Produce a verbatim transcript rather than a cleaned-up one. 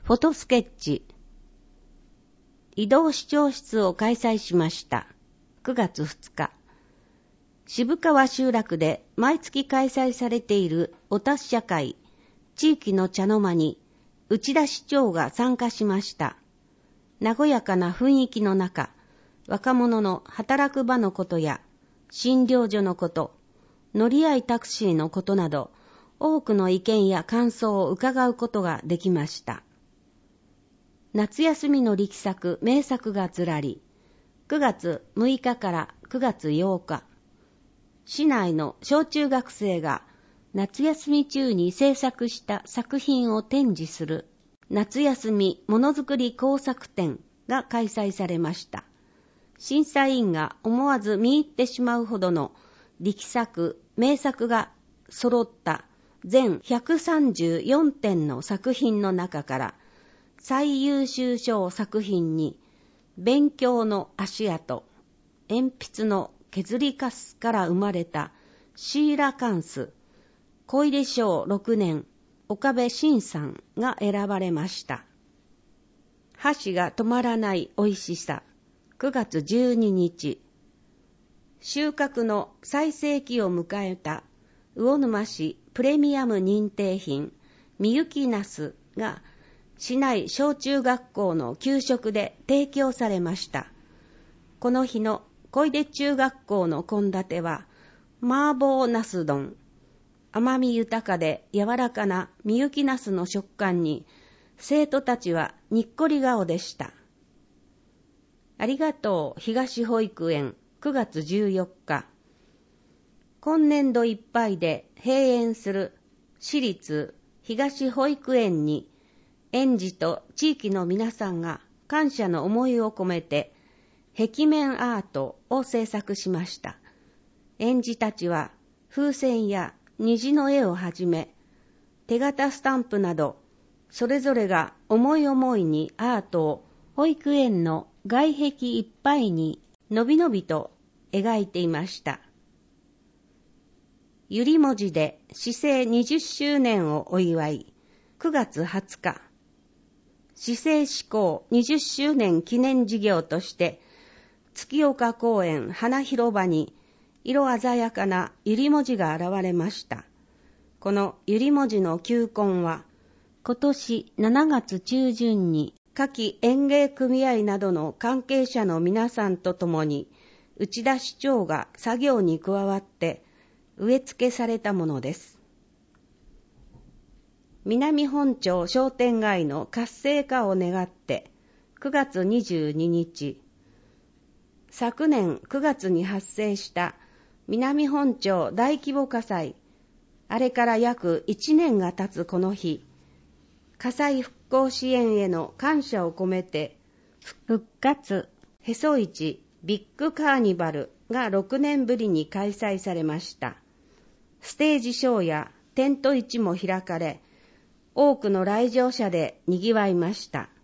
フォトスケッチ移動視聴室を開催しました。くがつふつか、渋川集落で毎月開催されているお達者会地域の茶の間に内田市長が参加しました。和やかな雰囲気の中、若者の働く場のことや診療所のこと、乗り合いタクシーのことなど、多くの意見や感想を伺うことができました。夏休みの力作、名作がずらり、くがつむいかからくがつようか、市内の小中学生が夏休み中に制作した作品を展示する夏休みものづくり工作展が開催されました。審査員が思わず見入ってしまうほどの力作、名作が揃った全ひゃくさんじゅうよんてんの作品の中から最優秀賞作品に勉強の足跡、鉛筆の削りカスから生まれたシーラカンス、小出賞ろくねん、岡部晋さんが選ばれました。箸が止まらない美味しさ、くがつじゅうににち、収穫の最盛期を迎えた魚沼市プレミアム認定品、みゆきなすが市内小中学校の給食で提供されました。この日の小出中学校の献立は、麻婆ナス丼。甘み豊かで柔らかなみゆきなすの食感に、生徒たちはにっこり顔でした。ありがとう東保育園くがつじゅうよっか。今年度いっぱいで閉園する市立東保育園に、園児と地域の皆さんが感謝の思いを込めて壁面アートを制作しました。園児たちは風船や虹の絵をはじめ、手形スタンプなど、それぞれが思い思いにアートを保育園の外壁いっぱいにのびのびと描いていました。ゆり文字で市政にじゅっしゅうねんをお祝い、くがつはつか、市政施行にじゅっしゅうねん記念事業として、月岡公園花広場に色鮮やかなゆり文字が現れました。このゆり文字の球根は、今年しちがつちゅうじゅんに夏季園芸組合などの関係者の皆さんとともに、内田市長が作業に加わって植え付けされたものです。南本町商店街の活性化を願ってくがつにじゅうににち、昨年くがつに発生した南本町大規模火災、あれから約いちねんが経つこの日、火災復興支援への感謝を込めて復活へそ市ビッグカーニバルがろくねんぶりに開催されました。ステージショーやテント市も開かれ、多くの来場者で賑わいました。